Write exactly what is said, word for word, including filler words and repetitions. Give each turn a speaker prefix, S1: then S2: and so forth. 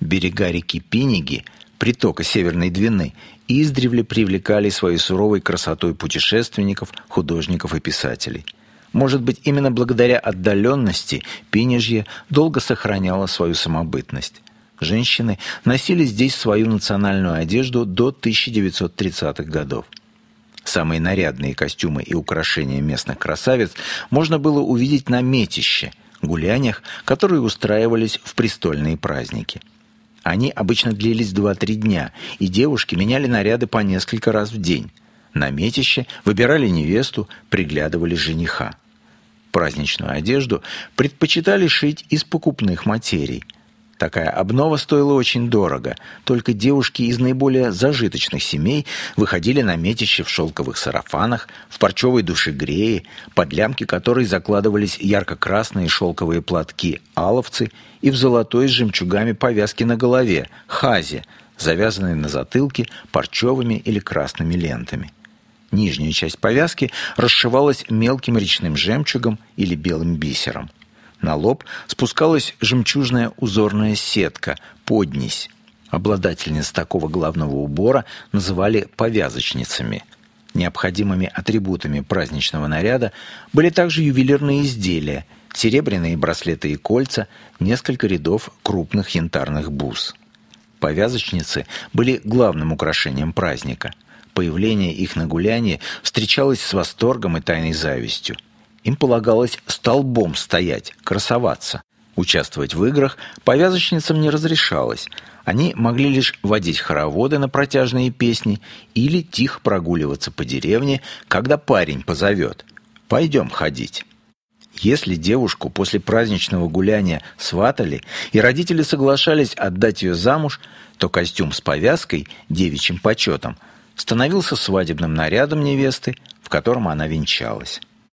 S1: берега реки Пиниги, притока Северной Двины, издревле привлекали своей суровой красотой путешественников, художников и писателей. Может быть, именно благодаря отдаленности Пинежье долго сохраняло свою самобытность. Женщины носили здесь свою национальную одежду до тысяча девятьсот тридцатых годов. Самые нарядные костюмы и украшения местных красавиц можно было увидеть на метище, гуляниях, которые устраивались в престольные праздники. Они обычно длились два-три дня, и девушки меняли наряды по несколько раз в день. На метище выбирали невесту, приглядывали жениха. Праздничную одежду предпочитали шить из покупных материй. Такая обнова стоила очень дорого, только девушки из наиболее зажиточных семей выходили на метище в шелковых сарафанах, в парчевой душегрее, под лямки которой закладывались ярко-красные шелковые платки аловцы и в золотой с жемчугами повязки на голове хази, завязанные на затылке парчевыми или красными лентами. Нижняя часть повязки расшивалась мелким речным жемчугом или белым бисером. На лоб спускалась жемчужная узорная сетка, поднись. Обладательниц такого главного убора называли повязочницами. Необходимыми атрибутами праздничного наряда были также ювелирные изделия, серебряные браслеты и кольца, несколько рядов крупных янтарных бус. Повязочницы были главным украшением праздника. Появление их на гулянье встречалось с восторгом и тайной завистью. Им полагалось столбом стоять, красоваться. Участвовать в играх повязочницам не разрешалось. Они могли лишь водить хороводы на протяжные песни или тихо прогуливаться по деревне, когда парень позовет: «Пойдем ходить». Если девушку после праздничного гуляния сватали, и родители соглашались отдать ее замуж, то костюм с повязкой, девичьим почетом, становился свадебным нарядом невесты, в котором она венчалась.